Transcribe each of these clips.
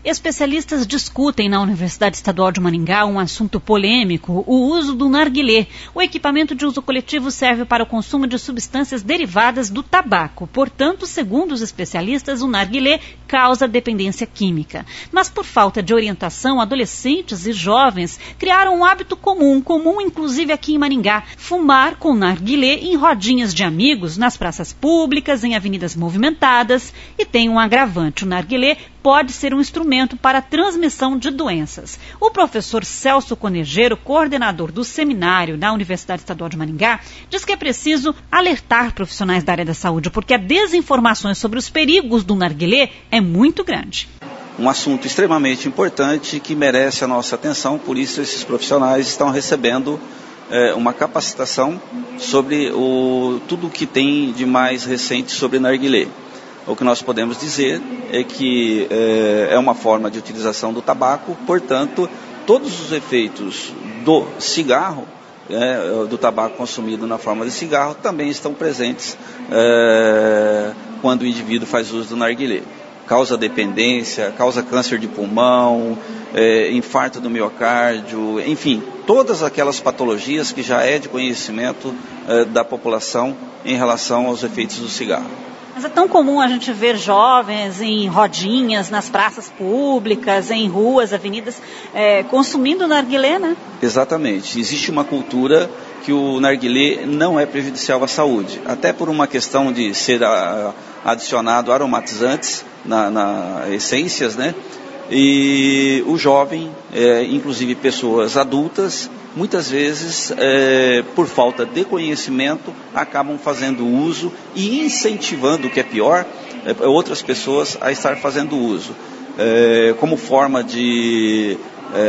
Especialistas discutem na Universidade Estadual de Maringá um assunto polêmico, o uso do narguilé. O equipamento de uso coletivo serve para o consumo de substâncias derivadas do tabaco. Portanto, segundo os especialistas, o narguilé causa dependência química. Mas por falta de orientação, adolescentes e jovens criaram um hábito comum inclusive aqui em Maringá, fumar com narguilé em rodinhas de amigos, nas praças públicas, em avenidas movimentadas. E tem um agravante, o narguilé pode ser um instrumento para a transmissão de doenças. O professor Celso Conejeiro, coordenador do seminário da Universidade Estadual de Maringá, diz que é preciso alertar profissionais da área da saúde, porque a desinformação sobre os perigos do narguilé é muito grande. Um assunto extremamente importante que merece a nossa atenção, por isso esses profissionais estão recebendo uma capacitação sobre tudo o que tem de mais recente sobre narguilé. O que nós podemos dizer é que é uma forma de utilização do tabaco, portanto, todos os efeitos do cigarro, do tabaco consumido na forma de cigarro, também estão presentes quando o indivíduo faz uso do narguilé. Causa dependência, causa câncer de pulmão, infarto do miocárdio, enfim, todas aquelas patologias que já é de conhecimento da população em relação aos efeitos do cigarro. Mas é tão comum a gente ver jovens em rodinhas, nas praças públicas, em ruas, avenidas, consumindo narguilé, né? Exatamente. Existe uma cultura que o narguilé não é prejudicial à saúde, até por uma questão de ser adicionado aromatizantes na essências, né? E o jovem, inclusive pessoas adultas, muitas vezes, por falta de conhecimento, acabam fazendo uso e incentivando, o que é pior, outras pessoas a estar fazendo uso, como forma de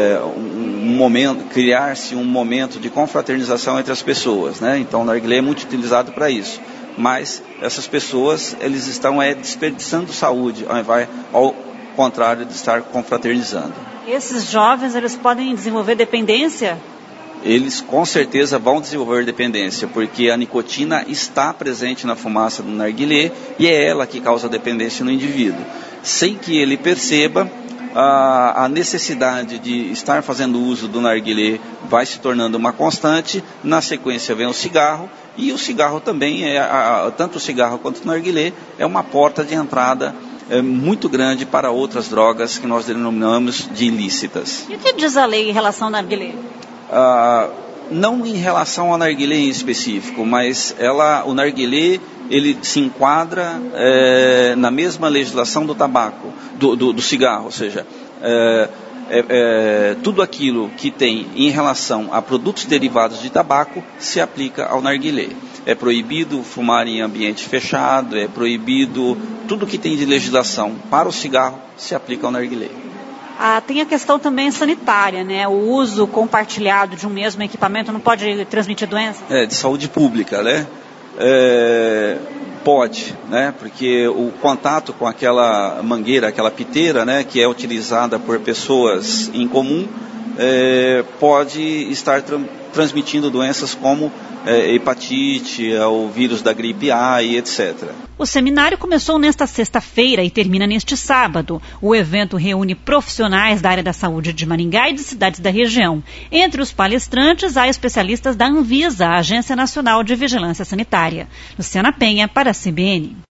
criar-se um momento de confraternização entre as pessoas, né? Então o narguilé é muito utilizado para isso, mas essas pessoas eles estão desperdiçando saúde, ao contrário de estar confraternizando. Esses jovens, eles podem desenvolver dependência? Eles com certeza vão desenvolver dependência, porque a nicotina está presente na fumaça do narguilé e é ela que causa dependência no indivíduo. Sem que ele perceba, a necessidade de estar fazendo uso do narguilé vai se tornando uma constante. Na sequência vem o cigarro, e o cigarro também, tanto o cigarro quanto o narguilé, é uma porta de entrada muito grande para outras drogas que nós denominamos de ilícitas. E o que diz a lei em relação ao narguilé? Não em relação ao narguilé em específico, mas o narguilé ele se enquadra na mesma legislação do tabaco, do cigarro, ou seja, tudo aquilo que tem em relação a produtos derivados de tabaco se aplica ao narguilé. É proibido fumar em ambiente fechado, é proibido tudo que tem de legislação para o cigarro se aplica ao narguilé. Tem a questão também sanitária, né? O uso compartilhado de um mesmo equipamento não pode transmitir doença? De saúde pública, né? Pode, né? Porque o contato com aquela mangueira, aquela piteira, né, que é utilizada por pessoas em comum, pode estar transmitindo doenças como hepatite, o vírus da gripe A e etc. O seminário começou nesta sexta-feira e termina neste sábado. O evento reúne profissionais da área da saúde de Maringá e de cidades da região. Entre os palestrantes, há especialistas da Anvisa, a Agência Nacional de Vigilância Sanitária. Luciana Penha, para a CBN.